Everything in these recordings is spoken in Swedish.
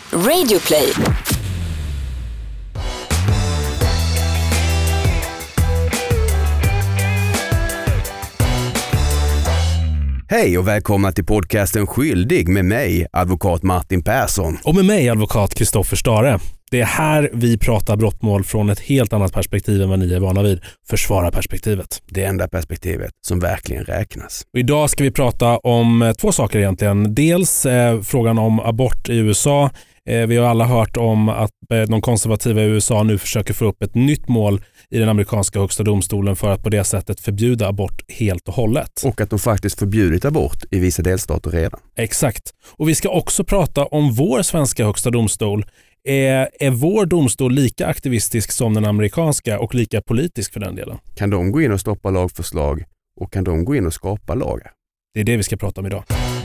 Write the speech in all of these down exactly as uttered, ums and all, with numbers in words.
Radioplay. Hej och välkomna till podcasten Skyldig med mig, advokat Martin Persson. Och med mig, advokat Kristoffer Stare. Det är här vi pratar brottmål från ett helt annat perspektiv än vad ni är vana vid. Försvararperspektivet. Det enda perspektivet som verkligen räknas. Och idag ska vi prata om två saker egentligen. Dels eh, frågan om abort i U S A. Eh, vi har alla hört om att eh, de konservativa i U S A nu försöker få upp ett nytt mål i den amerikanska högsta domstolen för att på det sättet förbjuda abort helt och hållet. Och att de faktiskt förbjudit abort i vissa delstater redan. Exakt. Och vi ska också prata om vår svenska högsta domstol. Är, är vår domstol lika aktivistisk som den amerikanska och lika politisk för den delen? Kan de gå in och stoppa lagförslag och kan de gå in och skapa lagar? Det är det vi ska prata om idag.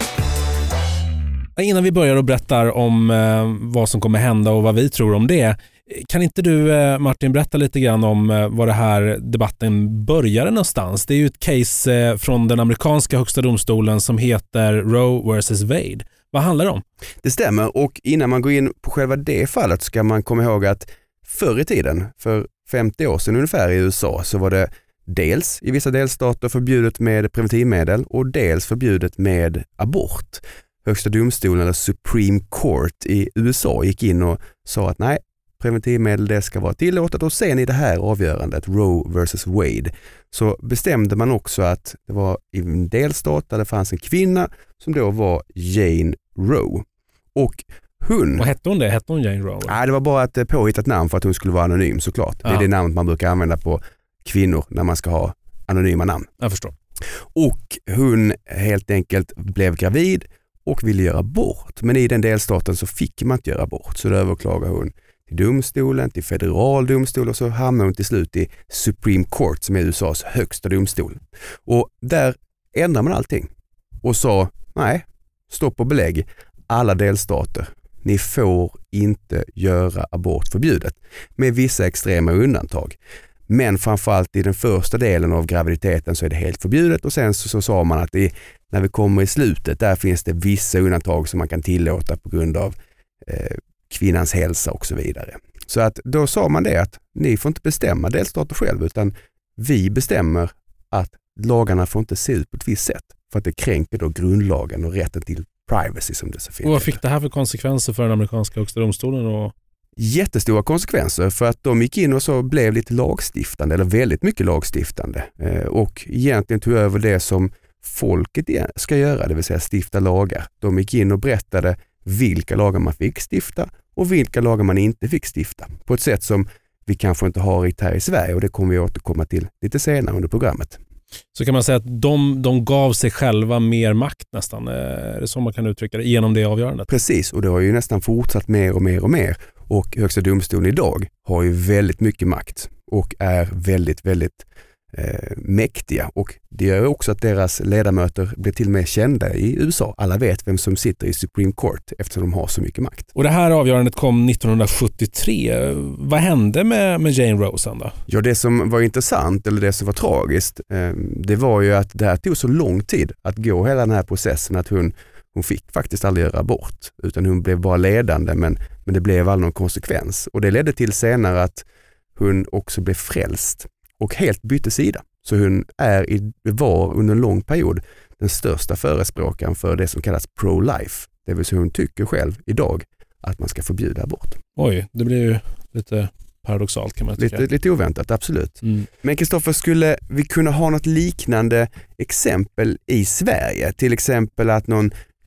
Innan vi börjar och berättar om eh, vad som kommer hända och vad vi tror om det, kan inte du eh, Martin berätta lite grann om eh, vad det här debatten började någonstans? Det är ju ett case eh, från den amerikanska högsta domstolen som heter Roe versus Wade. Vad handlar det om? Det stämmer, och innan man går in på själva det fallet ska man komma ihåg att förr i tiden, för femtio år sedan ungefär i U S A, så var det dels i vissa delstater förbjudet med preventivmedel och dels förbjudet med abort. Högsta domstolen eller Supreme Court i U S A gick in och sa att nej, preventivmedel det ska vara tillåtet, och sen i det här avgörandet, Roe versus Wade, så bestämde man också att det var i en delstat där det fanns en kvinna som då var Jane Roe. Och hon... Vad hette hon det? Hette hon Jane Roe? Nej, det var bara ett påhittat namn för att hon skulle vara anonym såklart. Ja. Det är det namnet man brukar använda på kvinnor när man ska ha anonyma namn. Jag förstår. Och hon helt enkelt blev gravid och ville göra abort. Men i den delstaten så fick man inte göra abort. Så då överklagade hon till domstolen, till federal domstol, och så hamnade hon till slut i Supreme Court som är U S A:s högsta domstol. Och där ändrade man allting och sa nej, stopp och belägg. Alla delstater, ni får inte göra abort förbjudet med vissa extrema undantag. Men framförallt i den första delen av graviditeten så är det helt förbjudet, och sen så, så sa man att det, när vi kommer i slutet där finns det vissa undantag som man kan tillåta på grund av eh, kvinnans hälsa och så vidare. Så att då sa man det att ni får inte bestämma delstater själv, utan vi bestämmer att lagarna får inte se ut på ett visst sätt för att det kränker då grundlagen och rätten till privacy som det så fint. Och vad fick det här för konsekvenser för den amerikanska högsta domstolen? Och... Jättestora konsekvenser, för att de gick in och så blev lite lagstiftande, eller väldigt mycket lagstiftande, eh, och egentligen tog över det som folket ska göra, det vill säga stifta lagar. De gick in och berättade vilka lagar man fick stifta och vilka lagar man inte fick stifta. På ett sätt som vi kanske inte har i här i Sverige, och det kommer vi återkomma till lite senare under programmet. Så kan man säga att de, de gav sig själva mer makt nästan, är det så man kan uttrycka det, genom det avgörandet? Precis, och det har ju nästan fortsatt mer och mer och mer. Och högsta domstolen idag har ju väldigt mycket makt och är väldigt, väldigt eh, mäktiga. Och det gör också att deras ledamöter blir till och med kända i U S A. Alla vet vem som sitter i Supreme Court eftersom de har så mycket makt. Och det här avgörandet kom nittonhundrasjuttiotre. Vad hände med, med Jane Roe sen då? Ja, det som var intressant, eller det som var tragiskt, eh, det var ju att det här tog så lång tid att gå hela den här processen att hon Hon fick faktiskt aldrig göra abort, utan hon blev bara ledande, men, men det blev aldrig någon konsekvens. Och det ledde till senare att hon också blev frälst och helt bytte sida. Så hon är i, var under en lång period den största förespråkaren för det som kallas pro-life. Det vill säga hon tycker själv idag att man ska förbjuda abort. Oj, det blir ju lite paradoxalt kan man tycka. Lite, lite oväntat, absolut. Mm. Men Kristoffer, skulle vi kunna ha något liknande exempel i Sverige? Till exempel att någon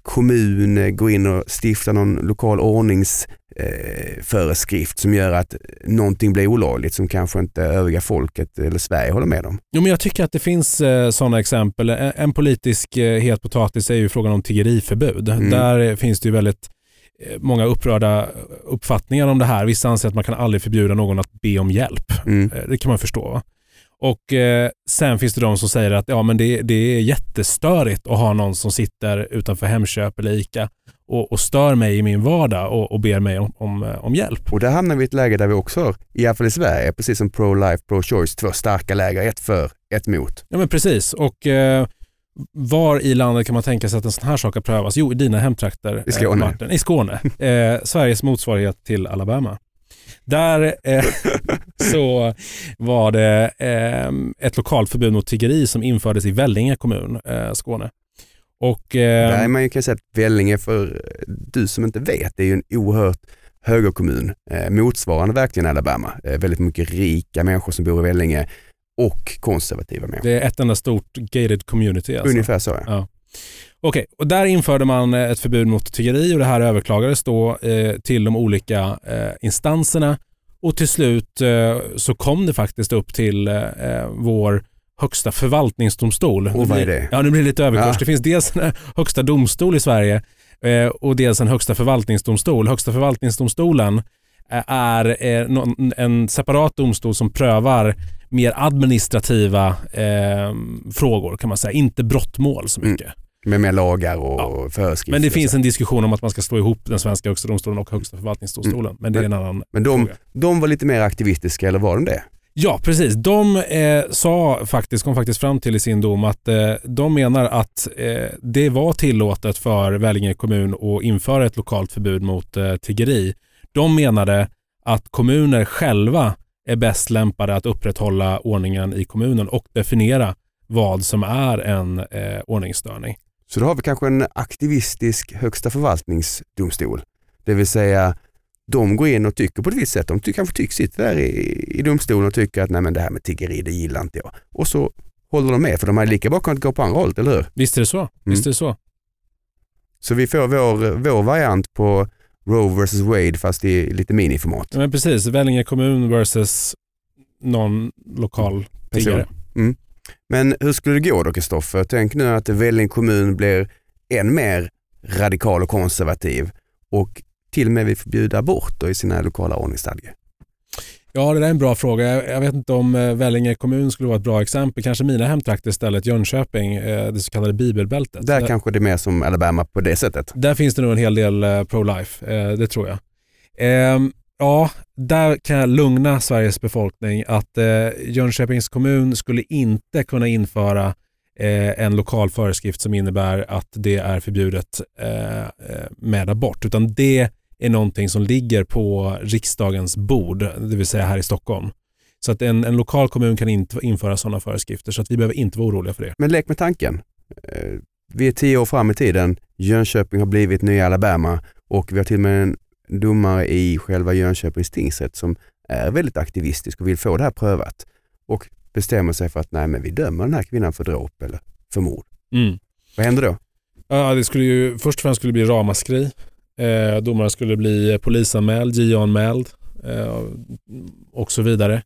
kommun går in och stiftar någon lokal ordningsföreskrift eh, som gör att någonting blir olagligt som kanske inte övriga folket eller Sverige håller med om. Jo, men jag tycker att det finns eh, sådana exempel. En, en politisk eh, het potatis är ju frågan om tiggeriförbud. Mm. Där finns det ju väldigt eh, många upprörda uppfattningar om det här. Vissa anser att man kan aldrig förbjuda någon att be om hjälp. Mm. Eh, det kan man förstå, va? Och eh, sen finns det de som säger att ja, men det, det är jättestörigt att ha någon som sitter utanför Hemköp eller Ica och, och stör mig i min vardag och, och ber mig om, om, om hjälp. Och där hamnar vi i ett läge där vi också har, i alla fall i Sverige, precis som pro-life, pro-choice, två starka läger, ett för, ett mot. Ja, men precis. Och, eh, var i landet kan man tänka sig att en sån här sak kan prövas? Jo, i dina hemtrakter. I Skåne. Eh, Martin, I Skåne. Eh, Sveriges motsvarighet till Alabama. Där eh, så var det eh, ett lokalt förbud mot tiggeri som infördes i Vellinge kommun, eh, Skåne. Och, eh, Där är man ju kan säga att Vellinge, för du som inte vet, det är ju en oerhört högerkommun, eh, motsvarande verkligen Alabama. Eh, väldigt mycket rika människor som bor i Vellinge och konservativa människor. Det är ett enda stort gated community. Alltså. Ungefär så, ja. ja. Okej, okay. Och där införde man ett förbud mot tiggeri och det här överklagades då eh, till de olika eh, instanserna och till slut eh, så kom det faktiskt upp till eh, vår högsta förvaltningsdomstol. Och vad är det? Ja, det blir lite överkurs. Ja. Det finns dels en högsta domstol i Sverige eh, och dels en högsta förvaltningsdomstol. Högsta förvaltningsdomstolen eh, är eh, någon, en separat domstol som prövar mer administrativa eh, frågor kan man säga. Inte brottmål så mycket. Mm. Med mer lagar och ja. föreskrifter. Men det finns en diskussion om att man ska slå ihop den svenska högsta domstolen och högsta förvaltningsdomstolen. Mm. Men det är en annan Men de, fråga. de var lite mer aktivistiska, eller var de det? Ja, precis. De eh, sa faktiskt, kom faktiskt fram till i sin dom att eh, de menar att eh, det var tillåtet för Vellinge kommun att införa ett lokalt förbud mot eh, tiggeri. De menade att kommuner själva är bäst lämpade att upprätthålla ordningen i kommunen och definiera vad som är en eh, ordningsstörning. Så då har vi kanske en aktivistisk högsta förvaltningsdomstol. Det vill säga, de går in och tycker på ett visst sätt. De ty- kanske tycker sitt där i, i domstolen och tycker att nej, men det här med tiggeri, det gillar inte jag. Och så håller de med, för de har lika bra kunnat gå på andra hållet, eller hur? Visst är det så. Mm. Visst är det så. Så vi får vår, vår variant på Roe versus Wade fast i lite miniformat. Ja, men precis. Vellinge kommun versus någon lokal tiggare. Mm. Men hur skulle det gå då, Kristoffer? Tänk nu att Vellinge kommun blir än mer radikal och konservativ och till och med vill förbjuda abort i sina lokala ordningsstadgor. Ja, det där är en bra fråga. Jag vet inte om Vellinge kommun skulle vara ett bra exempel. Kanske mina hemtrakter istället, Jönköping, det så kallade bibelbältet. Där, där kanske det är mer som Alabama på det sättet. Där finns det nog en hel del pro-life, det tror jag. Ja, där kan jag lugna Sveriges befolkning att Jönköpings kommun skulle inte kunna införa en lokal föreskrift som innebär att det är förbjudet med abort, utan det är någonting som ligger på riksdagens bord, det vill säga här i Stockholm. Så att en, en lokal kommun kan inte införa sådana föreskrifter, så att vi behöver inte vara oroliga för det. Men lek med tanken. Vi är tio år fram i tiden. Jönköping har blivit nya Alabama och vi har till och med en domare i själva Jönköpings tingsrätt som är väldigt aktivistisk och vill få det här prövat och bestämmer sig för att nej, men vi dömer den här kvinnan för dråp eller för mord. Mm. Vad händer då? Ja, det skulle ju först och främst skulle bli ramaskri. Eh, domaren skulle bli polisanmäld, J O-anmäld eh, och så vidare.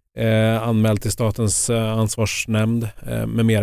Eh, anmäld till statens eh, ansvarsnämnd eh, med mera.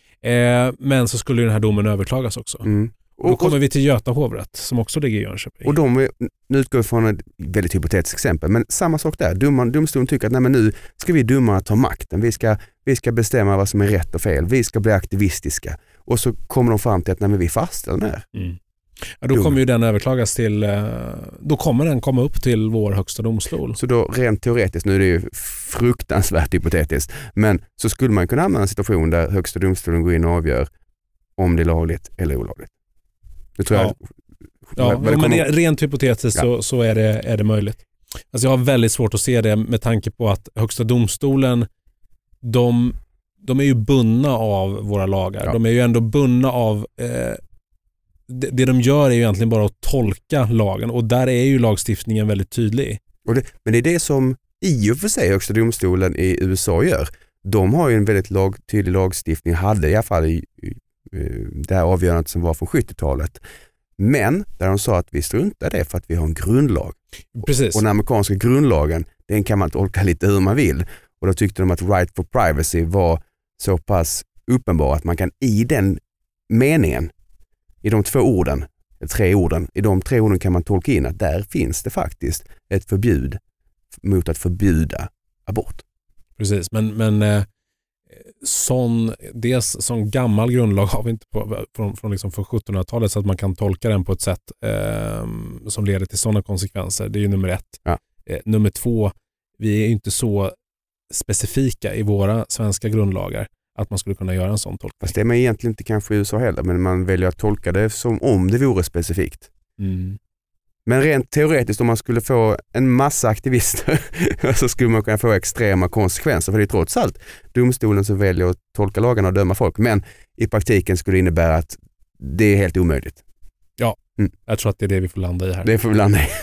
Eh, men så skulle ju den här domen överklagas också. Mm. Och då kommer vi till Göta hovrätt som också ligger i Jönköping. Och de, nu utgår från ett väldigt hypotetiskt exempel, men samma sak där. Domaren, domstolen tycker att nej, men nu ska vi domarna ta makten. Vi ska, vi ska bestämma vad som är rätt och fel. Vi ska bli aktivistiska. Och så kommer de fram till att nej, men vi fastställer den här. Mm. Ja, då kommer ju den överklagas till, då kommer den komma upp till vår högsta domstol. Så då rent teoretiskt, nu är det ju fruktansvärt hypotetiskt, men så skulle man kunna hamna i en situation där högsta domstolen går in och avgör om det är lagligt eller olagligt. Det tror ja. jag. Ja, ja kommer... men rent hypotetiskt ja. så, så är, det, är det möjligt. Alltså jag har väldigt svårt att se det med tanke på att högsta domstolen, de, de är ju bundna av våra lagar. Ja. De är ju ändå bundna av eh, det, det de gör är ju egentligen bara att tolka lagen, och där är ju lagstiftningen väldigt tydlig. Och det, men det är det som i och för sig högsta domstolen i U S A gör. De har ju en väldigt lag, tydlig lagstiftning, hade i alla fall i, i, i det här avgörandet som var från sjuttiotalet. Men där de sa att vi struntar det för att vi har en grundlag. Precis. Och den amerikanska grundlagen, den kan man tolka lite hur man vill. Och då tyckte de att right for privacy var så pass uppenbar att man kan i den meningen, i de två orden, tre orden, i de tre orden kan man tolka in att där finns det faktiskt ett förbud mot att förbjuda abort. Precis, men, men eh, sån, dels sån gammal grundlag har vi inte på, från, från, liksom från sjuttonhundratalet så att man kan tolka den på ett sätt eh, som leder till sådana konsekvenser. Det är ju nummer ett. Ja. Eh, nummer två, vi är inte så specifika i våra svenska grundlagar att man skulle kunna göra en sån tolkning. Fast det är man egentligen inte kanske i U S A heller, men man väljer att tolka det som om det vore specifikt. Mm. Men rent teoretiskt, om man skulle få en massa aktivister så skulle man kunna få extrema konsekvenser, för det är trots allt domstolen som väljer att tolka lagarna och döma folk, men i praktiken skulle det innebära att det är helt omöjligt. Ja, mm. jag tror att det är det vi får landa i här. Det får vi landa i.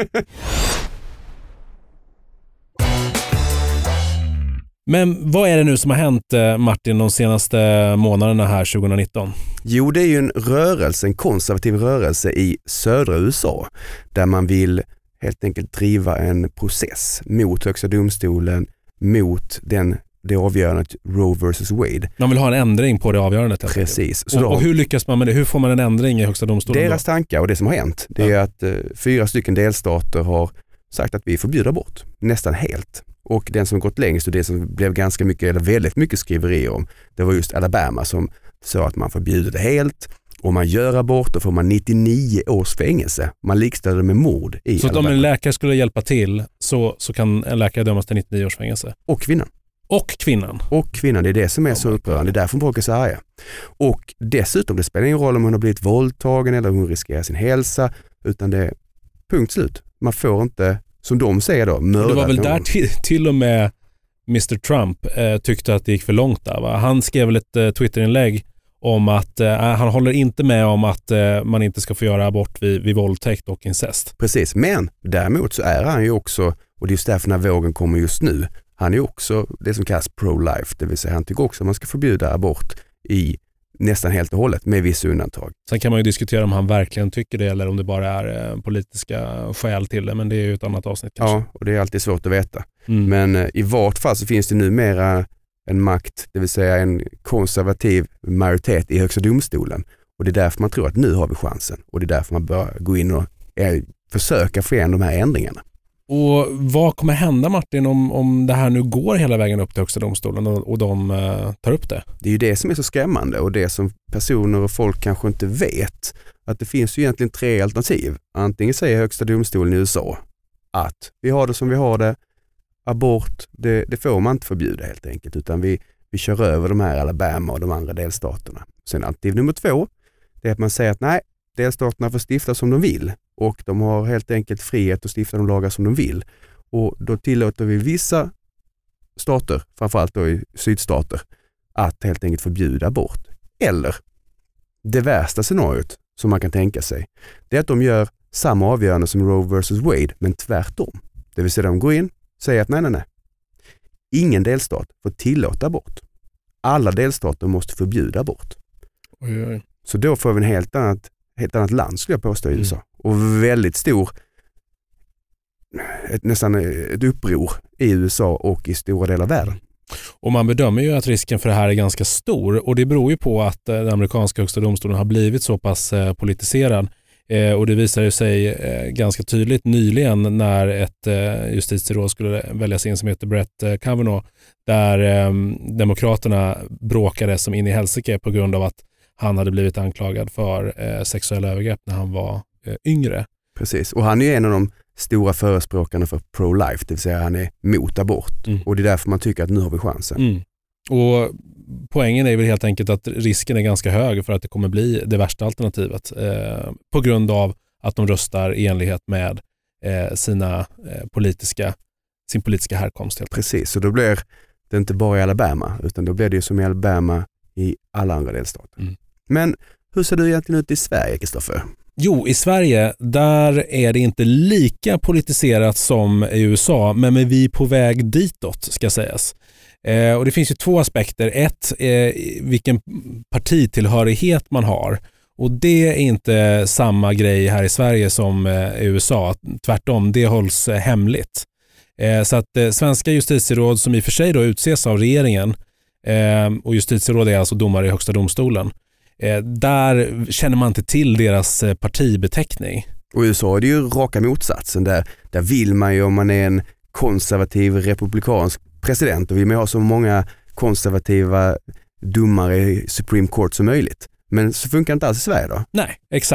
Men vad är det nu som har hänt, Martin, de senaste månaderna här tjugonitton? Jo, det är ju en rörelse, en konservativ rörelse i södra U S A där man vill helt enkelt driva en process mot högsta domstolen, mot den, det avgörandet Roe versus Wade. Man vill ha en ändring på det avgörandet. Precis. Så och, och hur lyckas man med det? Hur får man en ändring i högsta domstolen? Deras tankar och det som har hänt, det ja. är att eh, fyra stycken delstater har sagt att vi förbjuder abort, nästan helt. Och den som gått längst och det som blev ganska mycket, eller väldigt mycket skriverier om, det var just Alabama som sa att man förbjuder det helt. Om man gör abort då får man nittionio års fängelse. Man likställer det med mord i Så Alabama. om en läkare skulle hjälpa till så, så kan en läkare dömas till nittionio års fängelse? Och kvinnan. Och kvinnan. Och kvinnan, det är det som är oh så upprörande. Det är därför folk är så arga. Och dessutom, det spelar ingen roll om hon har blivit våldtagen eller om hon riskerar sin hälsa, utan det är punkt slut. Man får inte, som de säger då, mörda. Det var väl någon. där till, till och med mister Trump eh, tyckte att det gick för långt där, va? Han skrev väl ett eh, Twitterinlägg om att eh, han håller inte med om att eh, man inte ska få göra abort vid, vid våldtäkt och incest. Precis, men däremot så är han ju också, och det är just därför när vågen kommer just nu, han är ju också det som kallas pro-life, det vill säga han tycker också att man ska förbjuda abort i nästan helt och hållet med vissa undantag. Sen kan man ju diskutera om han verkligen tycker det eller om det bara är eh, politiska skäl till det, men det är ju ett annat avsnitt kanske. Ja, och det är alltid svårt att veta. Mm. Men eh, i vart fall så finns det numera en makt, det vill säga en konservativ majoritet i högsta domstolen. Och det är därför man tror att nu har vi chansen. Och det är därför man bör gå in och eh, försöka få igen de här ändringarna. Och vad kommer hända, Martin, om, om det här nu går hela vägen upp till högsta domstolen och, och de uh, tar upp det? Det är ju det som är så skrämmande och det som personer och folk kanske inte vet. Att det finns ju egentligen tre alternativ. Antingen säger högsta domstolen i U S A att vi har det som vi har det. Abort, det, det får man inte förbjuda helt enkelt, utan vi, vi kör över de här Alabama och de andra delstaterna. Sen alternativ nummer två, det är att man säger att nej, delstaterna får stifta som de vill och de har helt enkelt frihet att stifta de lagar som de vill. Och då tillåter vi vissa stater, framförallt då i sydstater, att helt enkelt förbjuda abort. Eller det värsta scenariot som man kan tänka sig, det är att de gör samma avgörande som Roe versus Wade, men tvärtom. Det vill säga de går in säger att nej, nej, nej. Ingen delstat får tillåta abort. Alla delstater måste förbjuda abort. Oj, oj. Så då får vi en helt annat, helt annat land, skulle jag påstå, i U S A. Mm. Och väldigt stor, ett, nästan ett uppror i U S A och i stora delar av världen. Och man bedömer ju att risken för det här är ganska stor. Och det beror ju på att den amerikanska högsta domstolen har blivit så pass politiserad. Eh, och det visar ju sig eh, ganska tydligt nyligen när ett eh, justitieråd skulle väljas in som heter Brett eh, Kavanaugh, där eh, demokraterna bråkade som in i helsike på grund av att han hade blivit anklagad för eh, sexuella övergrepp när han var eh, yngre. Precis, och han är ju en av de stora förespråkarna för pro-life, det vill säga han är mot abort. Mm. Och det är därför man tycker att nu har vi chansen. Mm. Och poängen är väl helt enkelt att risken är ganska hög för att det kommer bli det värsta alternativet eh, på grund av att de röstar i enlighet med eh, sina eh, politiska, sin politiska härkomst. Helt Precis, så då blir det inte bara i Alabama utan då blir det ju som i Alabama i alla andra delstater. Mm. Men hur ser det egentligen ut i Sverige, Kristoffer? Jo, i Sverige där är det inte lika politiserat som i U S A, men är vi på väg ditåt ska sägas. Eh, och det finns ju två aspekter. Ett, eh, vilken partitillhörighet man har. Och det är inte samma grej här i Sverige som eh, i U S A. Tvärtom, det hålls eh, hemligt. Eh, så att eh, svenska justitieråd som i och för sig då utses av regeringen eh, och justitieråd är alltså domare i högsta domstolen. Eh, där känner man inte till deras eh, partibeteckning. Och i U S A är det ju raka motsatsen. Där, där vill man ju, om man är en konservativ republikansk president, och vi vill ha så många konservativa domare i Supreme Court som möjligt. Men så funkar inte alls i Sverige då? Nej, exakt.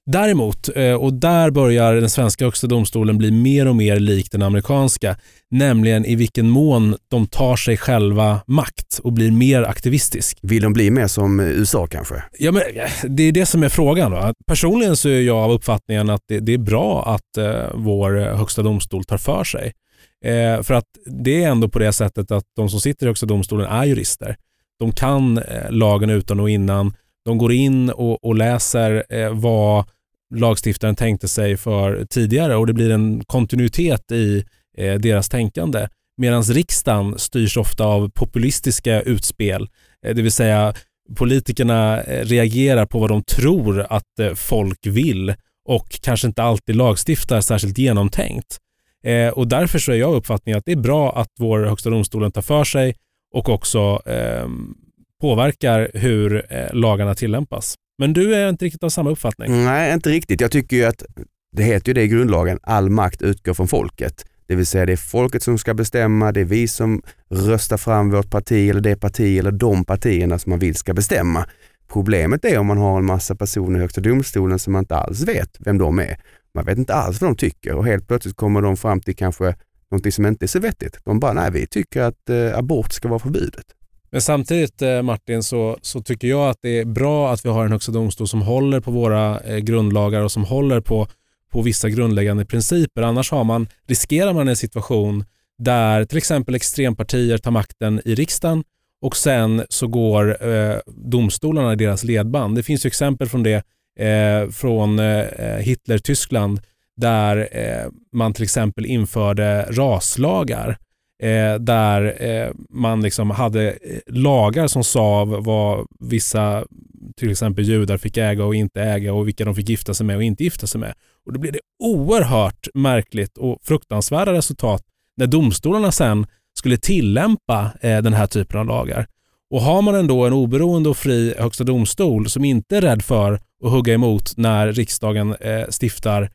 Däremot, och där börjar den svenska högsta domstolen bli mer och mer lik den amerikanska, nämligen i vilken mån de tar sig själva makt och blir mer aktivistisk. Vill de bli mer som U S A kanske? Ja, men det är det som är frågan då. Personligen så är jag av uppfattningen att det, det är bra att eh, vår högsta domstol tar för sig. Eh, för att det är ändå på det sättet att de som sitter i högsta domstolen är jurister. De kan eh, lagen utan och innan. De går in och, och läser eh, vad lagstiftaren tänkte sig för tidigare, och det blir en kontinuitet i eh, deras tänkande. Medan riksdagen styrs ofta av populistiska utspel, eh, det vill säga politikerna eh, reagerar på vad de tror att eh, folk vill och kanske inte alltid lagstiftar särskilt genomtänkt. Eh, och därför så är jag uppfattningen att det är bra att vår högsta domstolen tar för sig och också eh, påverkar hur eh, lagarna tillämpas. Men du är inte riktigt av samma uppfattning. Nej, inte riktigt. Jag tycker ju att det heter ju det i grundlagen, all makt utgår från folket. Det vill säga det är folket som ska bestämma, det är vi som röstar fram vårt parti eller det parti eller de partierna som man vill ska bestämma. Problemet är om man har en massa personer i högsta domstolen som man inte alls vet vem de är. Man vet inte alls vad de tycker och helt plötsligt kommer de fram till kanske någonting som inte är så vettigt. De bara, nej, vi tycker att eh, abort ska vara förbjudet. Men samtidigt, Martin, så, så tycker jag att det är bra att vi har en högsta domstol som håller på våra eh, grundlagar och som håller på, på vissa grundläggande principer. Annars har man, riskerar man en situation där till exempel extrempartier tar makten i riksdagen och sen så går eh, domstolarna i deras ledband. Det finns ju exempel från det eh, från eh, Hitler-Tyskland där eh, man till exempel införde raslagar. Eh, där eh, man liksom hade lagar som sa vad vissa, till exempel judar, fick äga och inte äga och vilka de fick gifta sig med och inte gifta sig med. Och då blev det oerhört märkligt och fruktansvärda resultat när domstolarna sen skulle tillämpa eh, den här typen av lagar. Och har man ändå en oberoende och fri högsta domstol som inte är rädd för att hugga emot när riksdagen eh, stiftar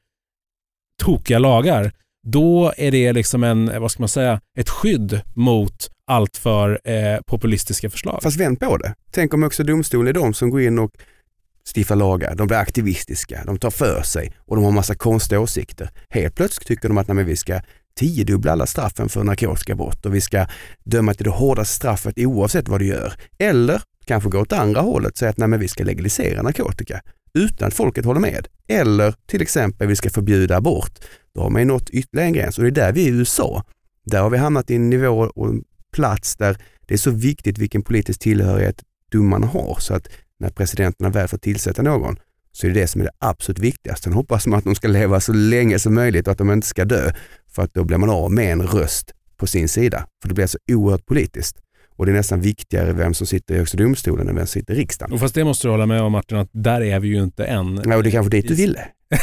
tokiga lagar, då är det liksom en, vad ska man säga, ett skydd mot allt för eh, populistiska förslag. Fast vänd på det. Tänk om också domstolen är de som går in och stiftar lagar. De blir aktivistiska, de tar för sig och de har massa konstiga åsikter. Helt plötsligt tycker de att nej, vi ska tiodubbla alla straffen för narkotikabrott och vi ska döma till det hårdaste straffet oavsett vad du gör. Eller kanske gå åt andra hållet och säga att nej, men vi ska legalisera narkotika utan att folket håller med. Eller till exempel vi ska förbjuda abort. Då har man ju nått ytterligare en gräns och det är där vi är i U S A. Där har vi hamnat i en nivå och en plats där det är så viktigt vilken politisk tillhörighet domarna har, så att när presidenterna väl får tillsätta någon så är det det som är det absolut viktigaste. Sen hoppas man att de ska leva så länge som möjligt och att de inte ska dö, för att då blir man av med en röst på sin sida. För det blir så oerhört politiskt. Och det är nästan viktigare vem som sitter i högsta domstolen än vem som sitter i riksdagen. Och fast det måste du hålla med om, Martin, att där är vi ju inte än. Ja, och det är kanske dit du ville.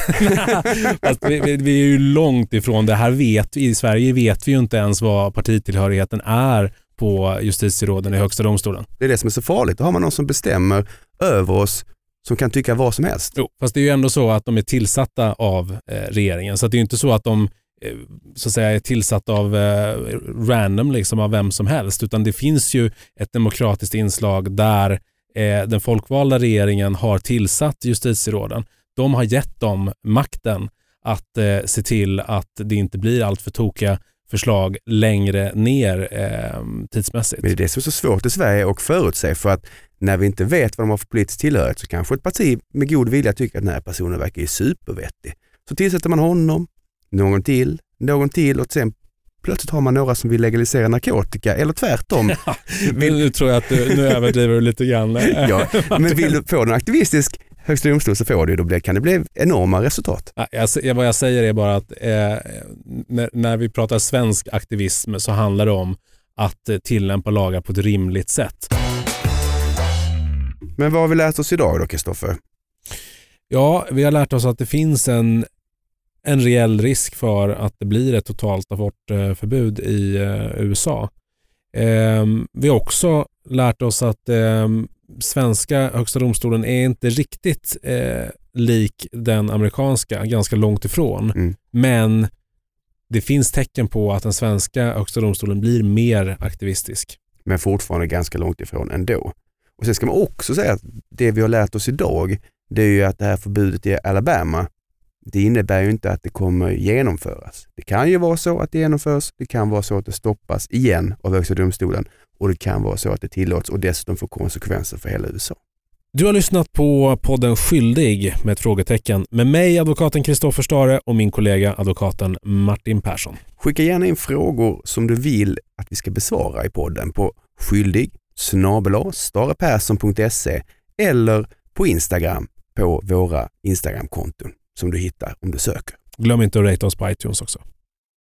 Fast vi, vi, vi är ju långt ifrån det här. Vet, i Sverige vet vi ju inte ens vad partitillhörigheten är på justitieråden i högsta domstolen. Det är det som är så farligt. Då har man någon som bestämmer över oss som kan tycka vad som helst. Jo, fast det är ju ändå så att de är tillsatta av eh, regeringen. Så att det är ju inte så att de eh, så att säga är tillsatta av eh, random, liksom av vem som helst. Utan det finns ju ett demokratiskt inslag där eh, den folkvalda regeringen har tillsatt justitieråden. De har gett dem makten att eh, se till att det inte blir allt för tokiga förslag längre ner eh, tidsmässigt. Men det är det som är så svårt i Sverige att förutse, för att när vi inte vet vad de har för politisk tillhörighet så kanske ett parti med god vilja tycker att den här personen verkar ju supervettig. Så tillsätter man honom, någon till, någon till och sen plötsligt har man några som vill legalisera narkotika eller tvärtom. Ja, vill... Nu tror jag att du, nu överdriver du lite grann. Ja, men vill du få en aktivistisk högsta domstol så får du, då blir, kan det bli enorma resultat. Ja, jag, vad jag säger är bara att eh, när, när vi pratar svensk aktivism så handlar det om att eh, tillämpa lagar på ett rimligt sätt. Men vad har vi lärt oss idag då, Kristoffer? Ja, vi har lärt oss att det finns en, en reell risk för att det blir ett totalt abortförbud i eh, U S A. Eh, vi har också lärt oss att eh, svenska högsta domstolen är inte riktigt eh, lik den amerikanska, ganska långt ifrån. Mm. Men det finns tecken på att den svenska högsta domstolen blir mer aktivistisk. Men fortfarande ganska långt ifrån ändå. Och sen ska man också säga att det vi har lärt oss idag det är ju att det här förbudet i Alabama, det innebär ju inte att det kommer genomföras. Det kan ju vara så att det genomförs, det kan vara så att det stoppas igen av högsta domstolen och det kan vara så att det tillåts och dessutom får konsekvenser för hela U S A. Du har lyssnat på podden Skyldig med ett frågetecken med mig, advokaten Kristoffer Stare, och min kollega advokaten Martin Persson. Skicka gärna in frågor som du vill att vi ska besvara i podden på skyldig snabel-a starepersson punkt se eller på Instagram på våra Instagram-konton som du hittar om du söker. Glöm inte att rate oss på iTunes också.